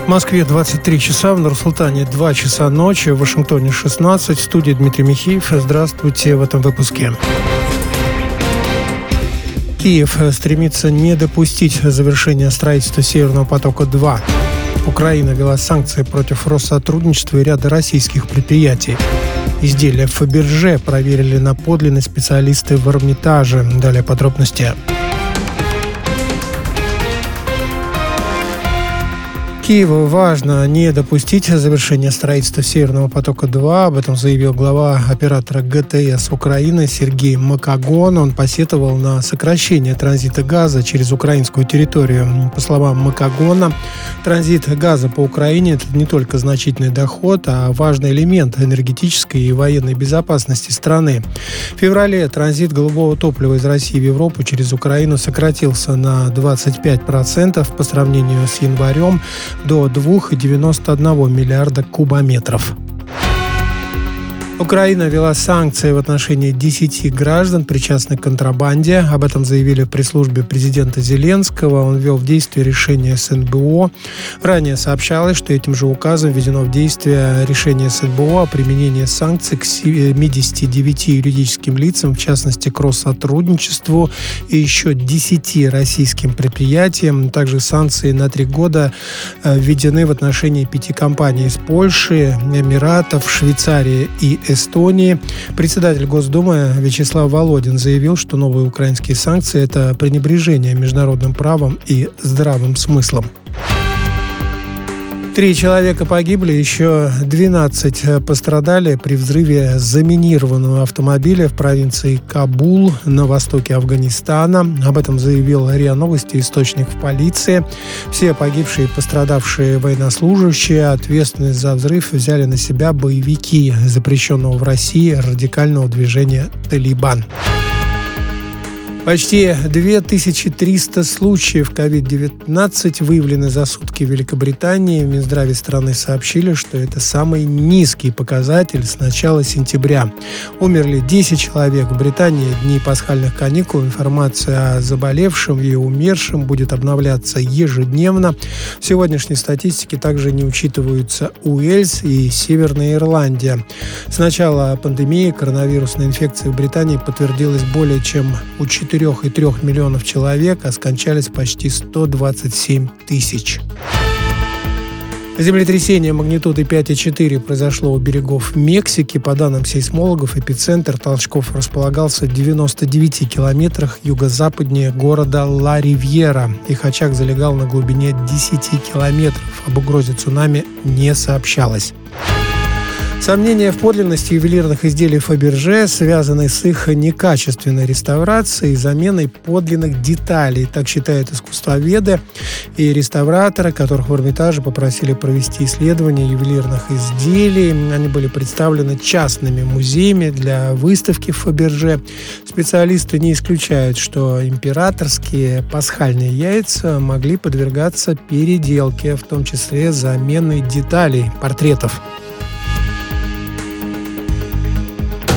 В Москве 23 часа, в Нур-Султане 2 часа ночи, в Вашингтоне 16, в студии Дмитрий Михеев. Здравствуйте в этом выпуске. Киев стремится не допустить завершения строительства Северного потока-2. Украина ввела санкции против Россотрудничества и ряда российских предприятий. Изделия Фаберже проверили на подлинность специалисты в Эрмитаже. Далее подробности. Киеву важно не допустить завершения строительства Северного потока-2. Об этом заявил глава оператора ГТС Украины Сергей Макогон. Он посетовал на сокращение транзита газа через украинскую территорию. По словам Макогона, транзит газа по Украине – это не только значительный доход, а важный элемент энергетической и военной безопасности страны. В феврале транзит голубого топлива из России в Европу через Украину сократился на 25% по сравнению с январем, до 2,91 миллиарда кубометров. Украина ввела санкции в отношении 10 граждан, причастных к контрабанде. Об этом заявили в пресс-службе президента Зеленского. Он ввел в действие решение СНБО. Ранее сообщалось, что этим же указом введено в действие решение СНБО о применении санкций к 79 юридическим лицам, в частности, к Россотрудничеству и еще 10 российским предприятиям. Также санкции на 3 года введены в отношении 5 компаний из Польши, Эмиратов, Швейцарии и Эстонии. Председатель Госдумы Вячеслав Володин заявил, что новые украинские санкции – это пренебрежение международным правом и здравым смыслом. 3 человека погибли, еще 12 пострадали при взрыве заминированного автомобиля в провинции Кабул на востоке Афганистана. Об этом заявил РИА Новости источник в полиции. Все погибшие и пострадавшие военнослужащие. Ответственность за взрыв взяли на себя боевики запрещенного в России радикального движения «Талибан». Почти 2300 случаев COVID-19 выявлены за сутки в Великобритании. В Минздраве страны сообщили, что это самый низкий показатель с начала сентября. Умерли 10 человек. В Британии дни пасхальных каникул. Информация о заболевшем и умершем будет обновляться ежедневно. В сегодняшней статистике также не учитываются Уэльс и Северная Ирландия. С начала пандемии коронавирусной инфекции в Британии подтвердилось более чем у 4,3 миллионов человек, а скончались почти 127 тысяч. Землетрясение магнитудой 5,4 произошло у берегов Мексики. По данным сейсмологов, эпицентр толчков располагался в 99 километрах юго-западнее города Ла-Ривьера. Их очаг залегал на глубине 10 километров. Об угрозе цунами не сообщалось. Сомнения в подлинности ювелирных изделий Фаберже связаны с их некачественной реставрацией и заменой подлинных деталей. Так считают искусствоведы и реставраторы, которых в Эрмитаже попросили провести исследование ювелирных изделий. Они были представлены частными музеями для выставки Фаберже. Специалисты не исключают, что императорские пасхальные яйца могли подвергаться переделке, в том числе заменой деталей портретов.